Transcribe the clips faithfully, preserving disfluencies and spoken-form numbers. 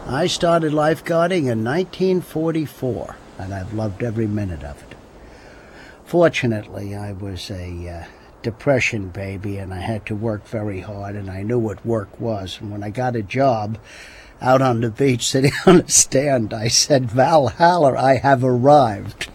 I started lifeguarding in nineteen forty-four, and I've loved every minute of it. Fortunately, I was a uh, depression baby, and I had to work very hard, and I knew what work was. And when I got a job out on the beach sitting on a stand, I said, Valhalla, I have arrived.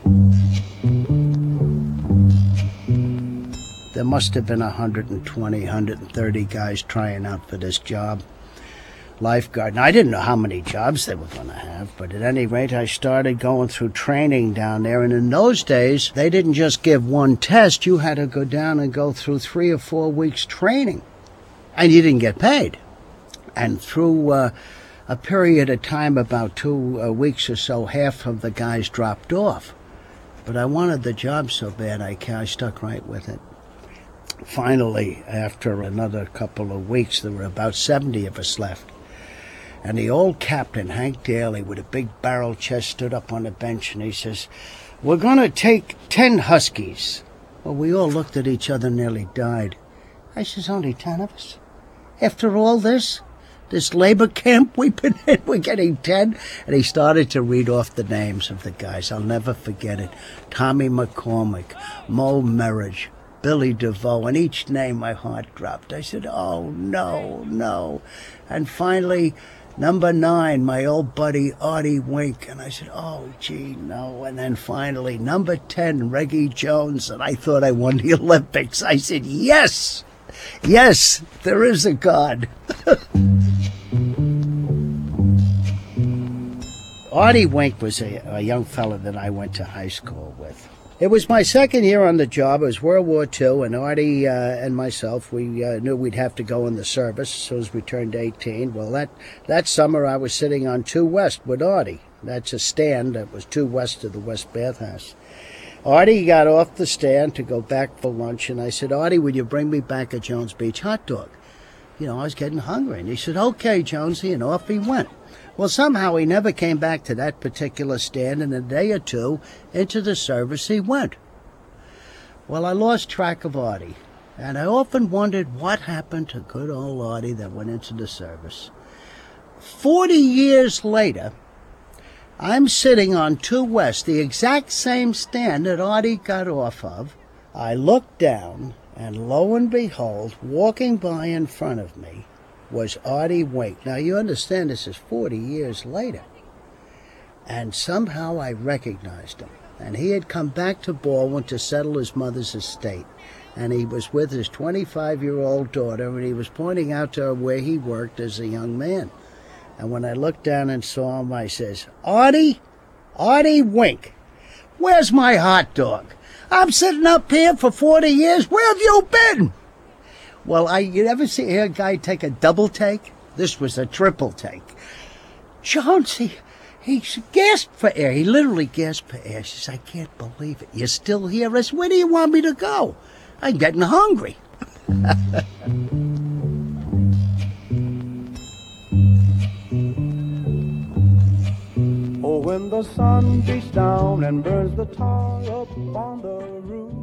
There must have been one hundred twenty, one hundred thirty guys trying out for this job. Lifeguard. Now, I didn't know how many jobs they were going to have, but at any rate, I started going through training down there. And in those days, they didn't just give one test. You had to go down and go through three or four weeks training, and you didn't get paid. And through uh, a period of time, about two uh, weeks or so, half of the guys dropped off. But I wanted the job so bad, I, I stuck right with it. Finally, after another couple of weeks, there were about seventy of us left. And the old captain, Hank Daly, with a big barrel chest, stood up on the bench and he says, we're going to take ten Huskies. Well, we all looked at each other and nearly died. I says, only ten of us? After all this? This labor camp we've been in, we're getting ten? And he started to read off the names of the guys. I'll never forget it. Tommy McCormick, Mo Merridge, Billy DeVoe, and each name my heart dropped. I said, oh, no, no. And finally, number nine, my old buddy Artie Wink. And I said, oh, gee, no. And then finally, number ten, Reggie Jones. And I thought I won the Olympics. I said, yes, yes, there is a God. Artie Wink was a, a young fella that I went to high school with. It was my second year on the job. It was World War Two, and Artie uh, and myself, we uh, knew we'd have to go in the service as soon as we turned eighteen. Well, that, that summer I was sitting on two West with Artie. That's a stand that was two West of the West Bathhouse. Artie got off the stand to go back for lunch, and I said, Artie, would you bring me back a Jones Beach hot dog? You know, I was getting hungry. And he said, okay, Jonesy, and off he went. Well, somehow he never came back to that particular stand, and a day or two into the service he went. Well, I lost track of Artie, and I often wondered what happened to good old Artie that went into the service. Forty years later, I'm sitting on two West, the exact same stand that Artie got off of. I looked down, and lo and behold, walking by in front of me was Artie Wink. Now, you understand this is forty years later. And somehow I recognized him. And he had come back to Baldwin to settle his mother's estate. And he was with his twenty-five-year-old daughter, and he was pointing out to her where he worked as a young man. And when I looked down and saw him, I says, Artie, Artie Wink, where's my hot dog? I'm sitting up here for forty years. Where have you been? Well, I, you ever see a guy take a double take? This was a triple take. Jones, he, he gasped for air. He literally gasped for air. She says, I can't believe it. You're still here? I said, where do you want me to go? I'm getting hungry. Oh, when the sun beats down and burns the tar up on the roof,